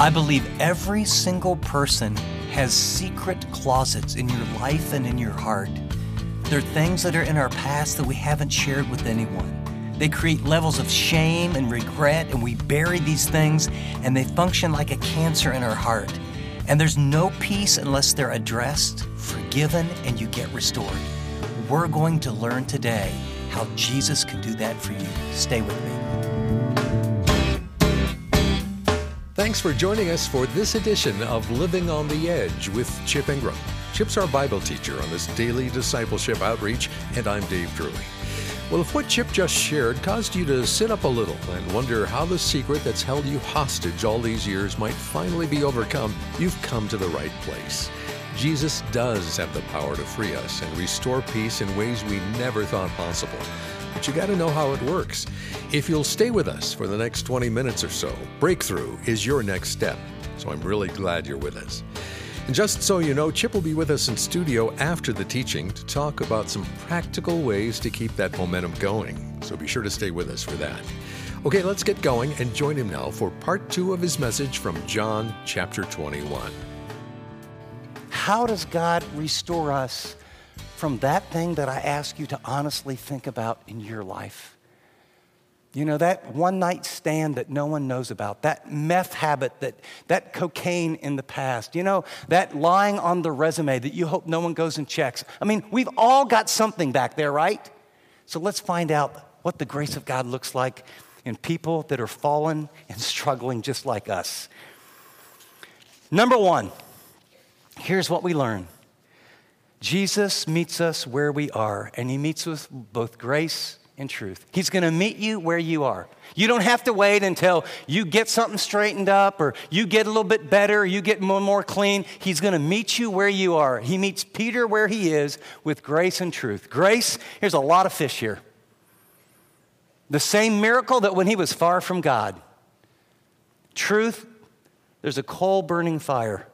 I believe every single person has secret closets in your life and in your heart. There are things that are in our past that we haven't shared with anyone. They create levels of shame and regret, and we bury these things, and they function like a cancer in our heart. And there's no peace unless they're addressed, forgiven, and you get restored. We're going to learn today how Jesus can do that for you. Stay with me. Thanks for joining us for this edition of Living on the Edge with Chip Ingram. Chip's our Bible teacher on this daily discipleship outreach, and I'm Dave Drury. Well, if what Chip just shared caused you to sit up a little and wonder how the secret that's held you hostage all these years might finally be overcome, you've come to the right place. Jesus does have the power to free us and restore peace in ways we never thought possible. But you got to know how it works. If you'll stay with us for the next 20 minutes or so, breakthrough is your next step. So I'm really glad you're with us. And just so you know, Chip will be with us in studio after the teaching to talk about some practical ways to keep that momentum going. So be sure to stay with us for that. Okay, let's get going and join him now for part 2 of his message from John chapter 21. How does God restore us from that thing that I ask you to honestly think about in your life? You know, that one-night stand that no one knows about, that meth habit, that cocaine in the past, you know, that lying on the resume that you hope no one goes and checks. I mean, we've all got something back there, right? So let's find out what the grace of God looks like in people that are fallen and struggling just like us. Number 1, here's what we learn. Jesus meets us where we are, and he meets us with both grace and truth. He's going to meet you where you are. You don't have to wait until you get something straightened up or you get a little bit better, or you get more clean. He's going to meet you where you are. He meets Peter where he is with grace and truth. Grace, here's a lot of fish here. The same miracle that when he was far from God. Truth, there's a coal burning fire.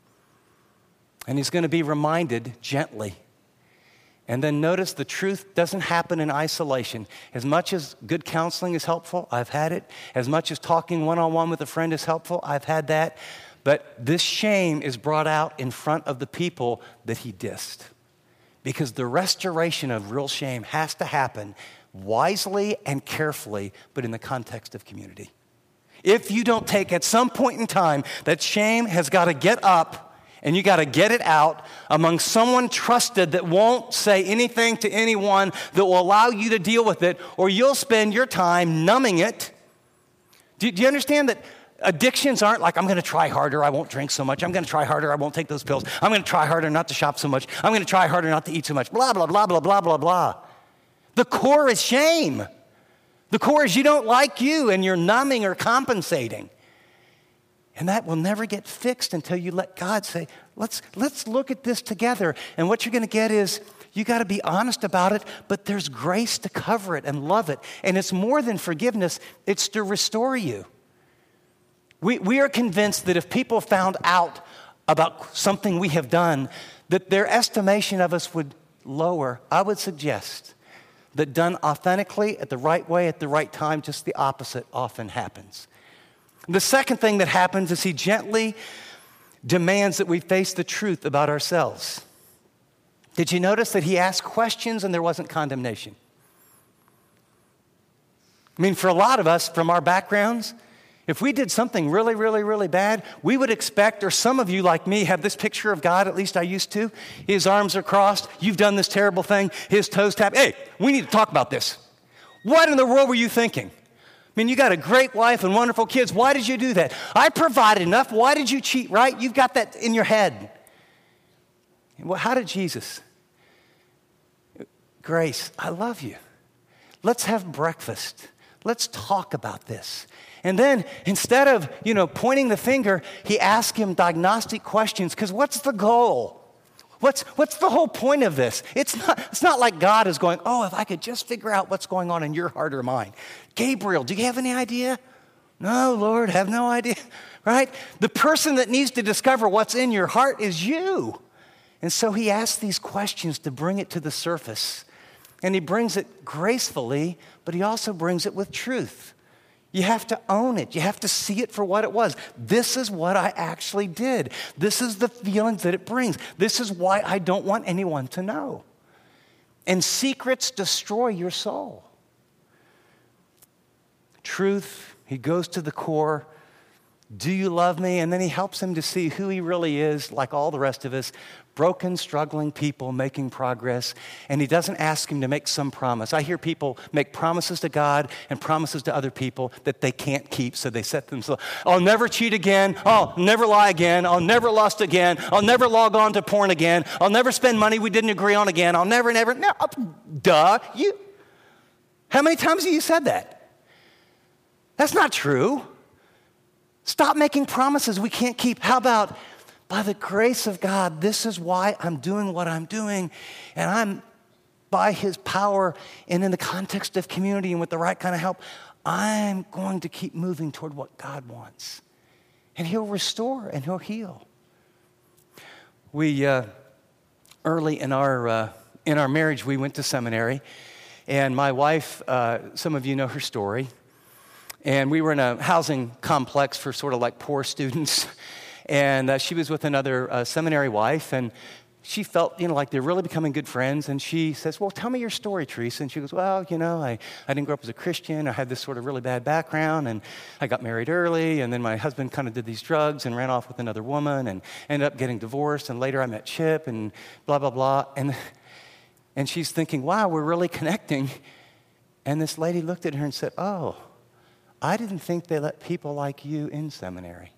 And he's going to be reminded gently. And then notice the truth doesn't happen in isolation. As much as good counseling is helpful, I've had it. As much as talking one-on-one with a friend is helpful, I've had that. But this shame is brought out in front of the people that he dissed. Because the restoration of real shame has to happen wisely and carefully, but in the context of community. If you don't take at some point in time, that shame has got to get up, and you got to get it out among someone trusted that won't say anything to anyone that will allow you to deal with it, or you'll spend your time numbing it. Do you understand that addictions aren't like, I'm going to try harder, I won't drink so much. I'm going to try harder, I won't take those pills. I'm going to try harder not to shop so much. I'm going to try harder not to eat so much. Blah, blah, blah, blah, blah, blah, blah. The core is shame. The core is you don't like you, and you're numbing or compensating. And that will never get fixed until you let God say, let's look at this together. And what you're going to get is you got to be honest about it, but there's grace to cover it and love it. And it's more than forgiveness. It's to restore you. We are convinced that if people found out about something we have done, that their estimation of us would lower. I would suggest that done authentically, at the right way, at the right time, just the opposite often happens. The second thing that happens is he gently demands that we face the truth about ourselves. Did you notice that he asked questions and there wasn't condemnation? I mean, for a lot of us, from our backgrounds, if we did something really, really, really bad, we would expect, or some of you like me have this picture of God, at least I used to. His arms are crossed. You've done this terrible thing. His toes tapped. Hey, we need to talk about this. What in the world were you thinking? I mean, you got a great wife and wonderful kids. Why did you do that? I provided enough. Why did you cheat, right? You've got that in your head. Well, how did Jesus? Grace, I love you. Let's have breakfast. Let's talk about this. And then instead of, pointing the finger, he asked him diagnostic questions, because what's the goal? What's the whole point of this? It's not like God is going, if I could just figure out what's going on in your heart or mine. Gabriel, do you have any idea? No, Lord, have no idea, right? The person that needs to discover what's in your heart is you. And so he asks these questions to bring it to the surface. And he brings it gracefully, but he also brings it with truth. You have to own it. You have to see it for what it was. This is what I actually did. This is the feelings that it brings. This is why I don't want anyone to know. And secrets destroy your soul. Truth, he goes to the core. Do you love me? And then he helps him to see who he really is, like all the rest of us, broken, struggling people making progress. And he doesn't ask him to make some promise. I hear people make promises to God and promises to other people that they can't keep, so they set themselves, I'll never cheat again. I'll never lie again. I'll never lust again. I'll never log on to porn again. I'll never spend money we didn't agree on again. I'll never, no, duh. How many times have you said that? That's not true. Stop making promises we can't keep. How about, by the grace of God, this is why I'm doing what I'm doing, and I'm, by his power and in the context of community and with the right kind of help, I'm going to keep moving toward what God wants. And he'll restore and he'll heal. We, early in our marriage, we went to seminary, and my wife, some of you know her story, and we were in a housing complex for sort of like poor students. And she was with another seminary wife, and she felt, like they're really becoming good friends. And she says, well, tell me your story, Teresa. And she goes, well, I didn't grow up as a Christian. I had this sort of really bad background, and I got married early. And then my husband kind of did these drugs and ran off with another woman and ended up getting divorced. And later I met Chip and blah, blah, blah. And she's thinking, wow, we're really connecting. And this lady looked at her and said, oh, I didn't think they let people like you in seminary.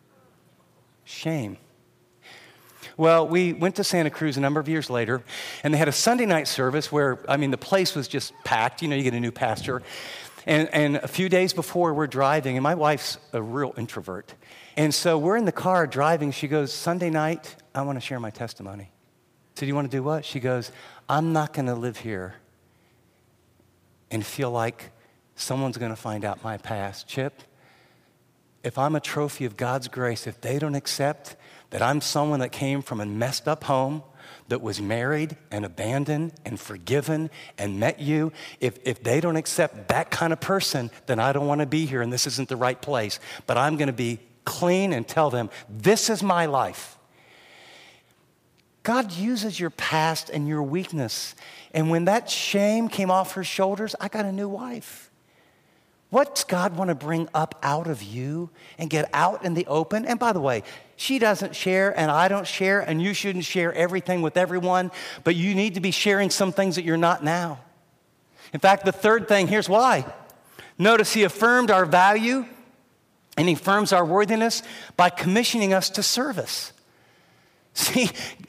Shame. Well, we went to Santa Cruz a number of years later, and they had a Sunday night service where, the place was just packed. You get a new pastor. And a few days before we're driving, and my wife's a real introvert. And so we're in the car driving. She goes, Sunday night, I want to share my testimony. So do you want to do what? She goes, I'm not going to live here and feel like someone's going to find out my past. Chip, if I'm a trophy of God's grace, if they don't accept that I'm someone that came from a messed up home, that was married and abandoned and forgiven and met you, if they don't accept that kind of person, then I don't want to be here and this isn't the right place. But I'm going to be clean and tell them, this is my life. God uses your past and your weakness. And when that shame came off her shoulders, I got a new wife. What does God want to bring up out of you and get out in the open? And by the way, she doesn't share and I don't share, and you shouldn't share everything with everyone, but you need to be sharing some things that you're not now. In fact, the third thing, here's why. Notice he affirmed our value and he affirms our worthiness by commissioning us to service. See,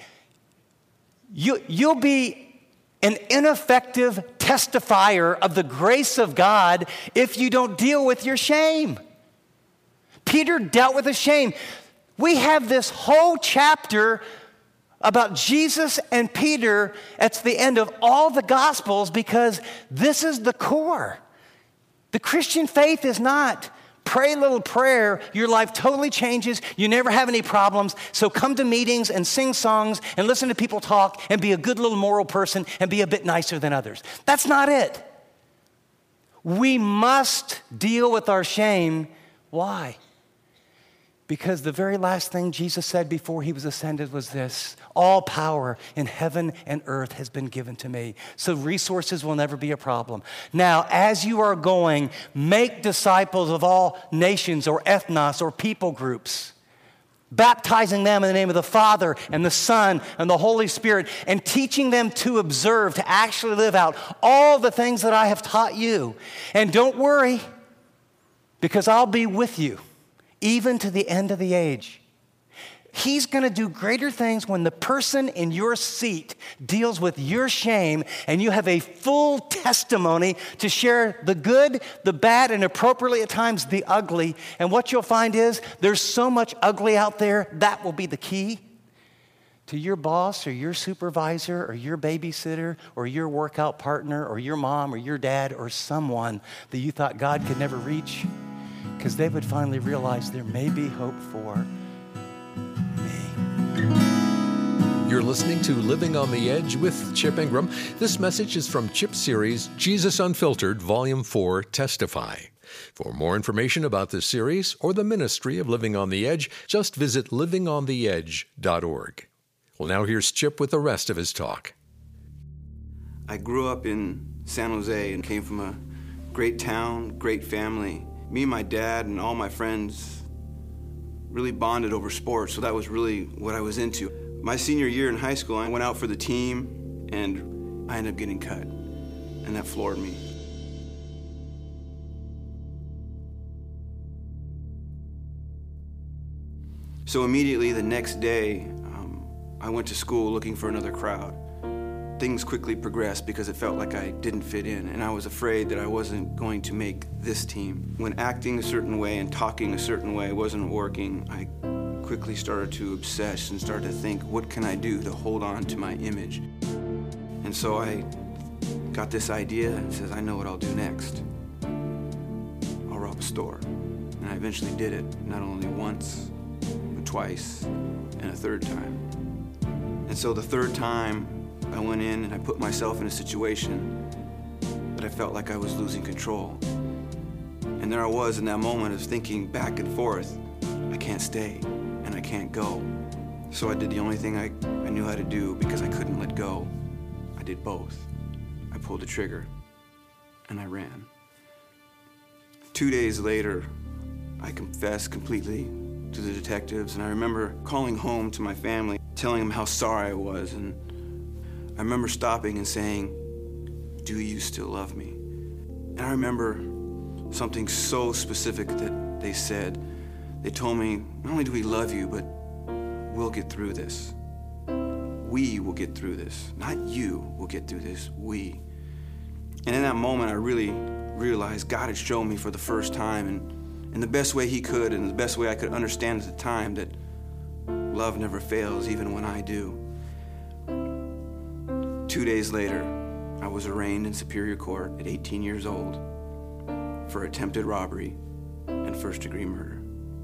you'll be an ineffective testifier of the grace of God if you don't deal with your shame. Peter dealt with his shame. We have this whole chapter about Jesus and Peter at the end of all the Gospels because this is the core. The Christian faith is not pray a little prayer, your life totally changes, you never have any problems, so come to meetings and sing songs and listen to people talk and be a good little moral person and be a bit nicer than others. That's not it. We must deal with our shame. Why? Because the very last thing Jesus said before he was ascended was this: all power in heaven and earth has been given to me. So resources will never be a problem. Now, as you are going, make disciples of all nations or ethnos or people groups, baptizing them in the name of the Father and the Son and the Holy Spirit, and teaching them to observe, to actually live out all the things that I have taught you. And don't worry, because I'll be with you even to the end of the age. He's going to do greater things when the person in your seat deals with your shame and you have a full testimony to share the good, the bad, and appropriately at times the ugly. And what you'll find is there's so much ugly out there, that will be the key to your boss or your supervisor or your babysitter or your workout partner or your mom or your dad or someone that you thought God could never reach, because they would finally realize there may be hope for me. You're listening to Living on the Edge with Chip Ingram. This message is from Chip's series, Jesus Unfiltered, Volume 4, Testify. For more information about this series or the ministry of Living on the Edge, just visit livingontheedge.org. Well, now here's Chip with the rest of his talk. I grew up in San Jose and came from a great town, great family. Me and my dad and all my friends really bonded over sports, so that was really what I was into. My senior year in high school, I went out for the team, and I ended up getting cut, and that floored me. So immediately the next day, I went to school looking for another crowd. Things quickly progressed because it felt like I didn't fit in, and I was afraid that I wasn't going to make this team. When acting a certain way and talking a certain way wasn't working, I quickly started to obsess and started to think, what can I do to hold on to my image? And so I got this idea and says, I know what I'll do next. I'll rob a store. And I eventually did it, not only once, but twice, and a third time. And so the third time, I went in and I put myself in a situation that I felt like I was losing control. And there I was in that moment of thinking back and forth, I can't stay and I can't go. So I did the only thing I knew how to do because I couldn't let go. I did both. I pulled the trigger and I ran. 2 days later, I confessed completely to the detectives, and I remember calling home to my family, telling them how sorry I was, and I remember stopping and saying, do you still love me? And I remember something so specific that they said. They told me, not only do we love you, but we'll get through this. We will get through this. Not you will get through this, we. And in that moment, I really realized God had shown me for the first time, and in the best way he could, and the best way I could understand at the time, that love never fails, even when I do. 2 days later, I was arraigned in Superior Court at 18 years old for attempted robbery and first-degree murder.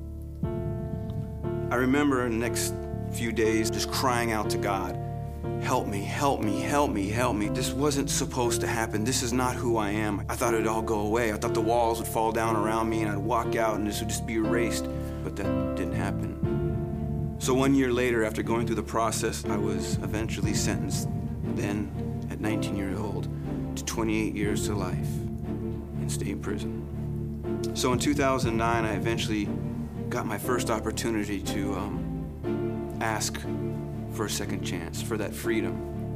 I remember in the next few days just crying out to God, help me, help me, help me, help me. This wasn't supposed to happen. This is not who I am. I thought it'd all go away. I thought the walls would fall down around me and I'd walk out and this would just be erased, but that didn't happen. So 1 year later, after going through the process, I was eventually sentenced, then at 19 years old, to 28 years to life in state prison. So in 2009, I eventually got my first opportunity to ask for a second chance, for that freedom.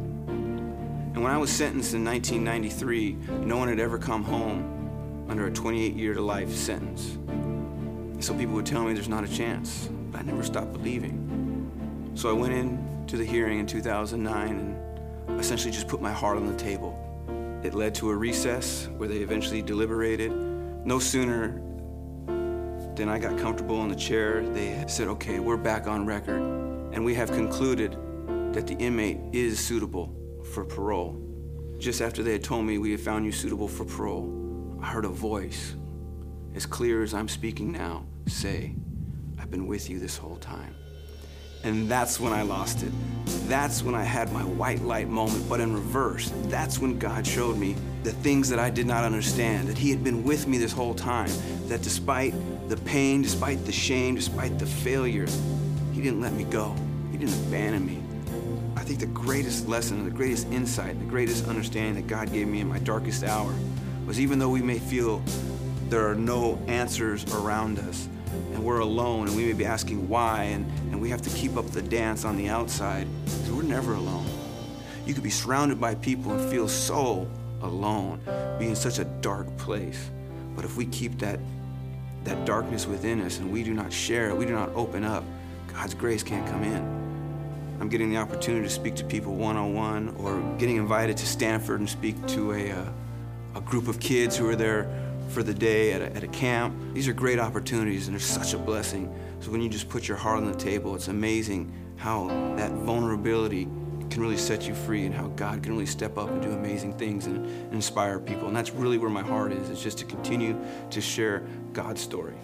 And when I was sentenced in 1993, no one had ever come home under a 28-year-to-life sentence. So people would tell me there's not a chance, but I never stopped believing. So I went in to the hearing in 2009 and essentially just put my heart on the table. It led to a recess where they eventually deliberated. No sooner than I got comfortable in the chair, they said, okay, we're back on record, and we have concluded that the inmate is suitable for parole. Just after they had told me we had found you suitable for parole, I heard a voice, as clear as I'm speaking now, say, I've been with you this whole time. And that's when I lost it. That's when I had my white light moment, but in reverse. That's when God showed me the things that I did not understand, that he had been with me this whole time, that despite the pain, despite the shame, despite the failure, he didn't let me go. He didn't abandon me. I think the greatest lesson, the greatest insight, the greatest understanding that God gave me in my darkest hour was, even though we may feel there are no answers around us, and we're alone, and we may be asking why, and we have to keep up the dance on the outside, because we're never alone. You could be surrounded by people and feel so alone, be in such a dark place. But if we keep that darkness within us and we do not share it, we do not open up, God's grace can't come in. I'm getting the opportunity to speak to people one-on-one, or getting invited to Stanford and speak to a group of kids who are there for the day at a camp. These are great opportunities, and they're such a blessing. So when you just put your heart on the table, it's amazing how that vulnerability can really set you free, and how God can really step up and do amazing things and inspire people. And that's really where my heart is. It's just to continue to share God's story.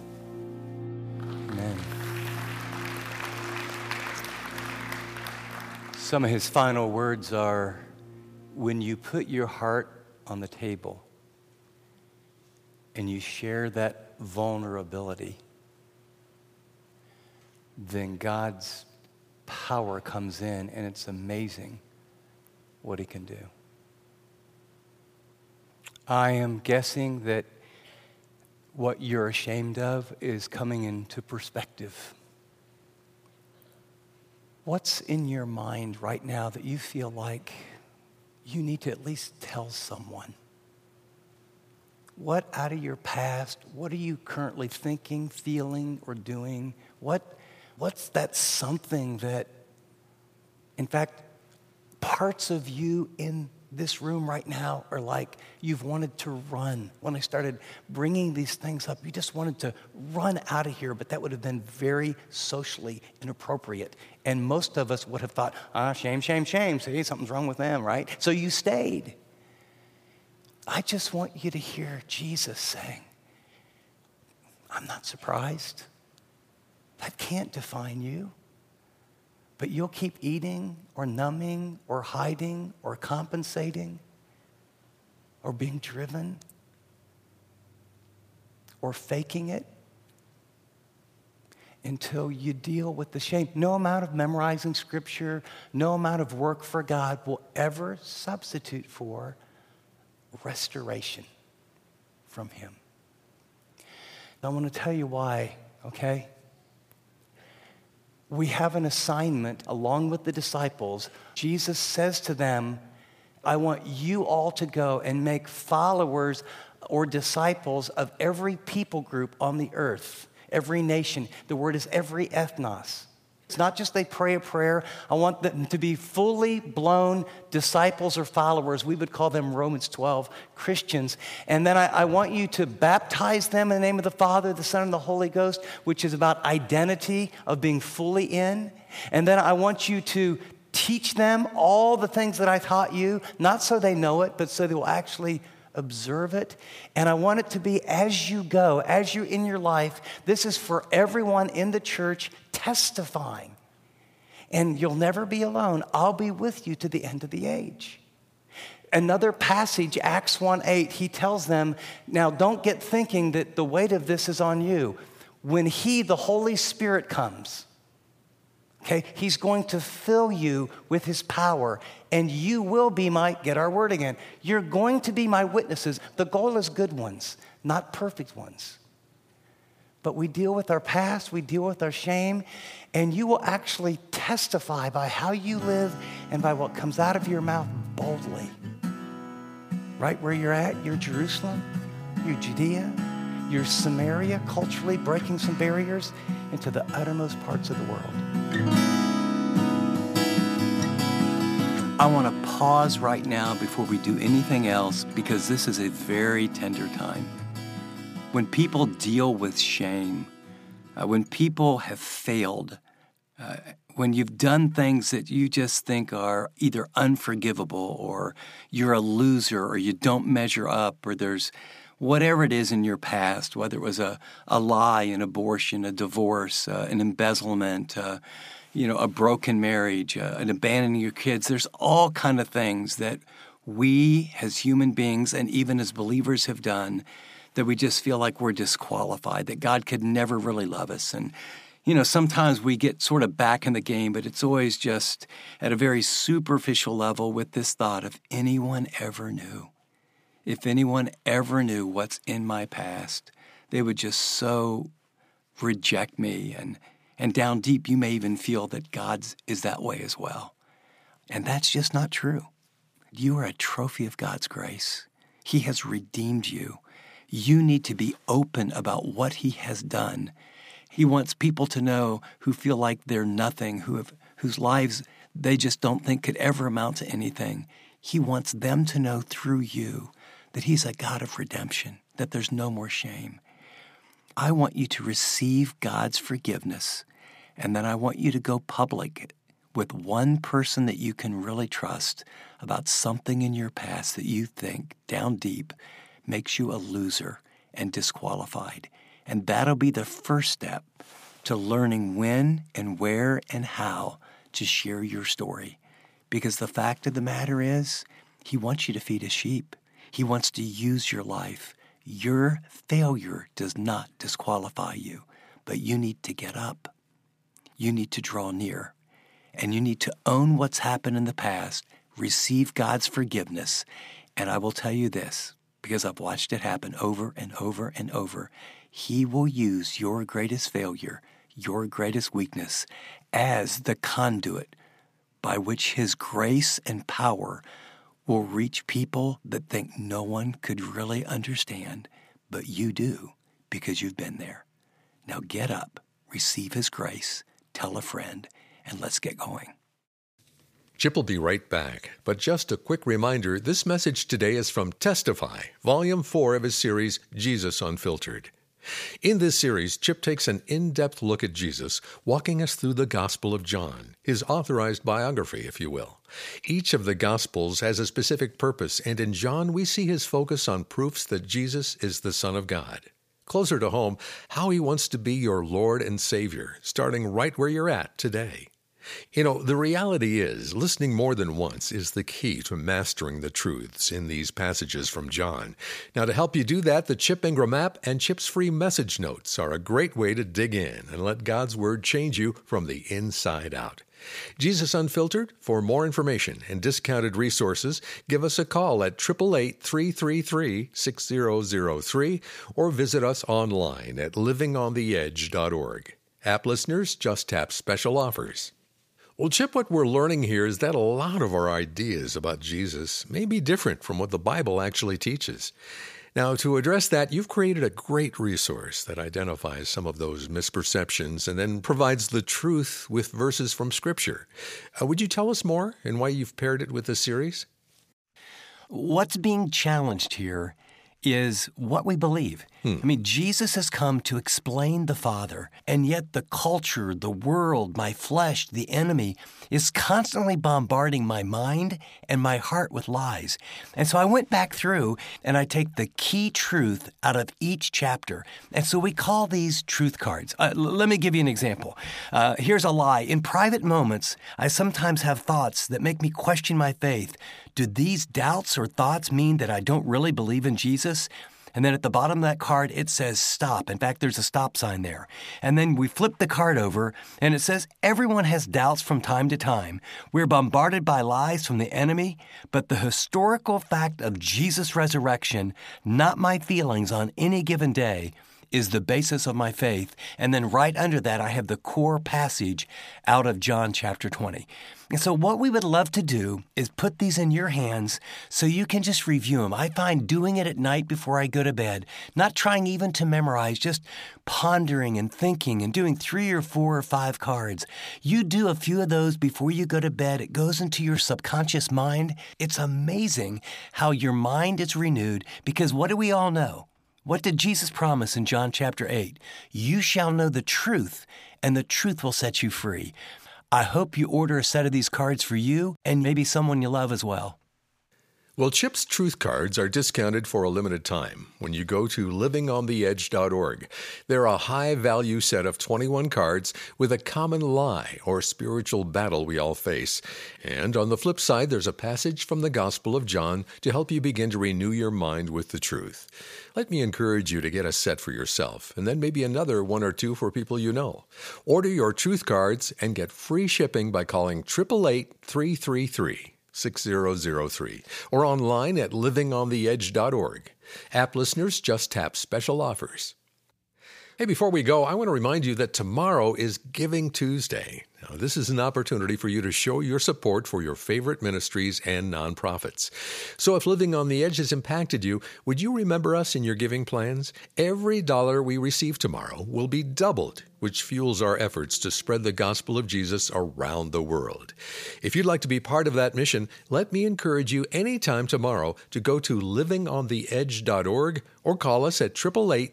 Amen. Some of his final words are, when you put your heart on the table, and you share that vulnerability, then God's power comes in, and it's amazing what he can do. I am guessing that what you're ashamed of is coming into perspective. What's in your mind right now that you feel like you need to at least tell someone? What out of your past, what are you currently thinking, feeling, or doing? What's that something that, in fact, parts of you in this room right now are like you've wanted to run. When I started bringing these things up, you just wanted to run out of here, but that would have been very socially inappropriate. And most of us would have thought, shame, shame, shame. See, something's wrong with them, right? So you stayed. I just want you to hear Jesus saying, I'm not surprised. That can't define you. But you'll keep eating or numbing or hiding or compensating or being driven or faking it until you deal with the shame. No amount of memorizing scripture, no amount of work for God will ever substitute for restoration from him. Now, I want to tell you why, okay? We have an assignment along with the disciples. Jesus says to them, I want you all to go and make followers or disciples of every people group on the earth, every nation. The word is every ethnos. It's not just they pray a prayer. I want them to be fully blown disciples or followers. We would call them Romans 12 Christians. And then I want you to baptize them in the name of the Father, the Son, and the Holy Ghost, which is about identity of being fully in. And then I want you to teach them all the things that I taught you, not so they know it, but so they will actually observe it. And I want it to be as you go, as you're in your life. This is for everyone in the church testifying. And you'll never be alone. I'll be with you to the end of the age. Another passage, Acts 1:8, he tells them, now don't get thinking that the weight of this is on you. When he, the Holy Spirit, comes, okay, he's going to fill you with his power, and you will be get our word again, you're going to be my witnesses. The goal is good ones, not perfect ones. But we deal with our past, we deal with our shame, and you will actually testify by how you live and by what comes out of your mouth boldly. Right where you're at, you're Jerusalem, you're Judea, you're Samaria, culturally breaking some barriers into the uttermost parts of the world. I want to pause right now before we do anything else, because this is a very tender time. When people deal with shame, when people have failed, when you've done things that you just think are either unforgivable, or you're a loser, or you don't measure up, or there's whatever it is in your past, whether it was a lie, an abortion, a divorce, an embezzlement, a broken marriage, an abandoning your kids. There's all kind of things that we as human beings and even as believers have done that we just feel like we're disqualified, that God could never really love us. And, sometimes we get sort of back in the game, but it's always just at a very superficial level with this thought, if anyone ever knew what's in my past, they would just so reject me. And down deep, you may even feel that God is that way as well. And that's just not true. You are a trophy of God's grace. He has redeemed you. You need to be open about what he has done. He wants people to know who feel like they're nothing, whose lives they just don't think could ever amount to anything. He wants them to know through you that he's a God of redemption, that there's no more shame. I want you to receive God's forgiveness, and then I want you to go public with one person that you can really trust about something in your past that you think down deep makes you a loser and disqualified. And that'll be the first step to learning when and where and how to share your story. Because the fact of the matter is, he wants you to feed his sheep. He wants to use your life Your failure does not disqualify you, but you need to get up. You need to draw near, and you need to own what's happened in the past, receive God's forgiveness. And I will tell you this, because I've watched it happen over and over and over. He will use your greatest failure, your greatest weakness, as the conduit by which His grace and power will reach people that think no one could really understand, but you do, because you've been there. Now get up, receive His grace, tell a friend, and let's get going. Chip will be right back, but just a quick reminder, this message today is from Testify, Volume 4 of his series, Jesus Unfiltered. In this series, Chip takes an in-depth look at Jesus, walking us through the Gospel of John, his authorized biography, if you will. Each of the Gospels has a specific purpose, and in John we see his focus on proofs that Jesus is the Son of God. Closer to home, how He wants to be your Lord and Savior, starting right where you're at today. You know, the reality is, listening more than once is the key to mastering the truths in these passages from John. Now, to help you do that, the Chip Ingram app and Chip's free message notes are a great way to dig in and let God's Word change you from the inside out. Jesus Unfiltered. For more information and discounted resources, give us a call at 888-333-6003 or visit us online at livingontheedge.org. App listeners, just tap special offers. Well, Chip, what we're learning here is that a lot of our ideas about Jesus may be different from what the Bible actually teaches. Now, to address that, you've created a great resource that identifies some of those misperceptions and then provides the truth with verses from Scripture. Would you tell us more and why you've paired it with this series? What's being challenged here is what we believe. I mean, Jesus has come to explain the Father, and yet the culture, the world, my flesh, the enemy, is constantly bombarding my mind and my heart with lies. And so I went back through, and I take the key truth out of each chapter. And so we call these truth cards. Let me give you an example. Here's a lie. In private moments, I sometimes have thoughts that make me question my faith. Do these doubts or thoughts mean that I don't really believe in Jesus? And then at the bottom of that card, it says stop. In fact, there's a stop sign there. And then we flip the card over, and it says everyone has doubts from time to time. We're bombarded by lies from the enemy, but the historical fact of Jesus' resurrection, not my feelings on any given day, is the basis of my faith. And then right under that, I have the core passage out of John chapter 20. And so what we would love to do is put these in your hands so you can just review them. I find doing it at night before I go to bed, not trying even to memorize, just pondering and thinking and doing 3 or 4 or 5 cards. You do a few of those before you go to bed. It goes into your subconscious mind. It's amazing how your mind is renewed, because what do we all know? What did Jesus promise in John chapter 8? You shall know the truth, and the truth will set you free. I hope you order a set of these cards for you and maybe someone you love as well. Well, Chip's Truth Cards are discounted for a limited time when you go to livingontheedge.org. They're a high-value set of 21 cards with a common lie or spiritual battle we all face. And on the flip side, there's a passage from the Gospel of John to help you begin to renew your mind with the truth. Let me encourage you to get a set for yourself, and then maybe another 1 or 2 for people you know. Order your Truth Cards and get free shipping by calling 888-333-6003 or online at livingontheedge.org. App listeners, just tap special offers. Hey, before we go, I want to remind you that tomorrow is Giving Tuesday. Now, this is an opportunity for you to show your support for your favorite ministries and nonprofits. So if Living on the Edge has impacted you, would you remember us in your giving plans? Every dollar we receive tomorrow will be doubled, which fuels our efforts to spread the gospel of Jesus around the world. If you'd like to be part of that mission, let me encourage you anytime tomorrow to go to livingontheedge.org or call us at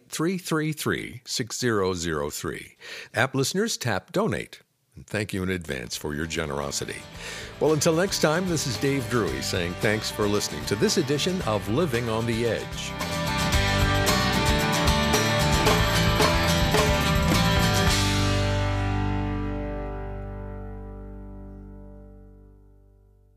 888-333-6003. App listeners, tap Donate. Thank you in advance for your generosity. Well, until next time, this is Dave Drury saying thanks for listening to this edition of Living on the Edge.